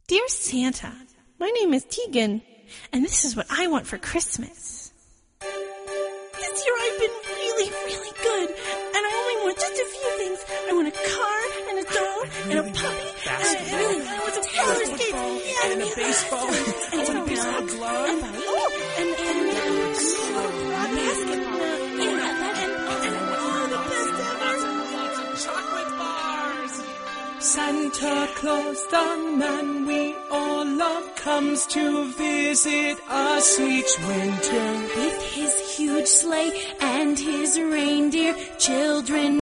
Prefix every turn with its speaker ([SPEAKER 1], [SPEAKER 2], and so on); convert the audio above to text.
[SPEAKER 1] Dear Santa, my name is Tegan, and this is what I want for Christmas. This year I've been really, really good, and I only want just a few things. I want a car, and a dog, and a puppy, and I want some roller skates,
[SPEAKER 2] and a baseball,
[SPEAKER 1] and a baseball glove, and a basketball, and the best ever.
[SPEAKER 2] Lots of chocolate bars.
[SPEAKER 3] Santa Claus, the man we all love, comes to visit us each winter.
[SPEAKER 4] With his huge sleigh and his reindeer, children